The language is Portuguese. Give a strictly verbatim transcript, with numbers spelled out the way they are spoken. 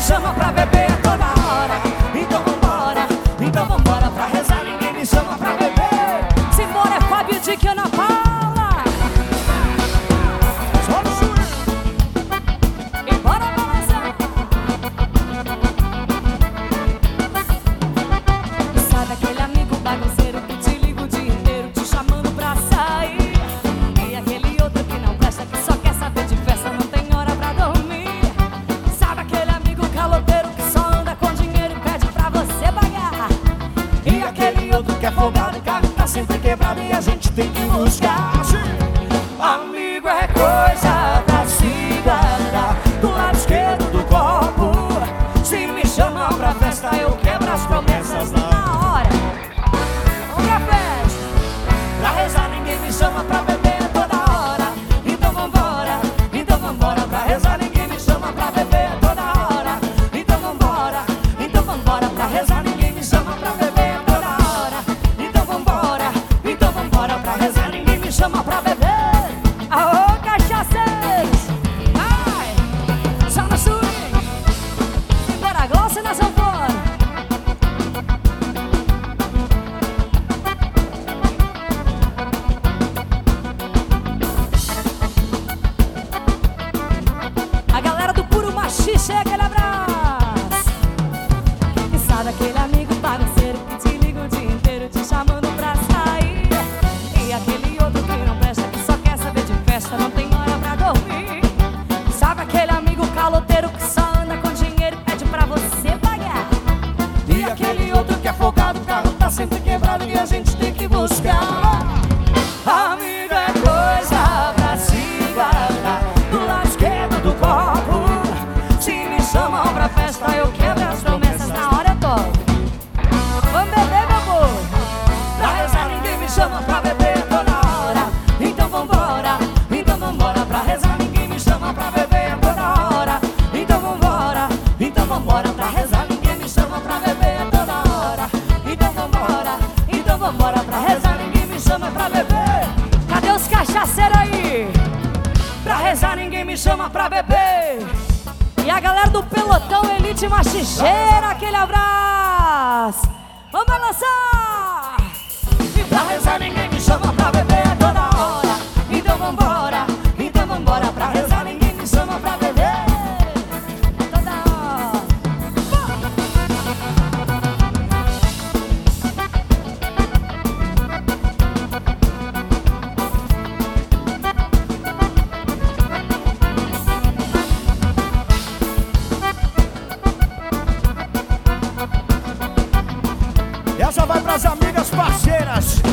chama pra beber toda hora. Então vambora, então vambora pra rezar. Ninguém me chama pra beber. Simbora, é Fábio de Ana Paula. Só no swing. E bora balançar. Sabe aquele amigo bagunceiro que te liga o dia inteiro te chamando pra sair? E aquele outro que não presta, que só quer saber de festa, não tem hora pra dormir. Sabe aquele amigo caloteiro que só anda com dinheiro e pede pra você pagar? E aquele outro que é folgado, o carro tá sempre quebrado e a gente tem que buscar. Amigo é coisa pra se guardar do lado esquerdo do copo. Se me chamam pra festa, eu quebro as promessas na hora. Vamos pra festa. Pra rezar ninguém me chama pra beber toda hora. Então vambora, então vambora. Pra rezar ninguém me chama pra beber toda hora. Então vambora, então vambora. Pra rezar ninguém me chama pra beber toda hora. Então vambora, então vambora. Pra rezar ninguém me chama pra beber. Aô, cachaceiros! Vai! Só no swing! Simbora, glossa na sanfona! A galera do Puro Machixe, aquele abraço! E sabe aquele amigo bagunceiro que te liga o dia inteiro te chamando pra sair? E aquele outro que não presta, que só quer saber de festa, não tem hora pra dormir. Sabe aquele amigo caloteiro que só anda com dinheiro e pede pra você pagar? E aquele outro que é folgado, o carro tá sempre quebrado e a gente tem que buscar. Amigo é coisa pra se guardar do lado esquerdo do copo. Se me chamam pra festa, eu quebro as promessas na hora eu toco. Vamos beber, meu amor! Pra rezar ninguém me chama pra beber toda hora. Então vambora, então vambora. Pra rezar ninguém me chama pra beber toda hora. Então vambora, então vambora. Pra rezar ninguém me chama pra beber toda hora. Então vambora, então vambora. Pra rezar ninguém me chama pra beber. Cadê os cachaceiros aí? Pra rezar ninguém me chama pra beber. E a galera do pelotão Elite Machicheira, aquele abraço! Vamos balançar! E pra rezar ninguém me chama pra beber toda hora. Então vambora, então vambora. Pra rezar ninguém me chama pra beber Toda hora! Essa vai pras amigas parceiras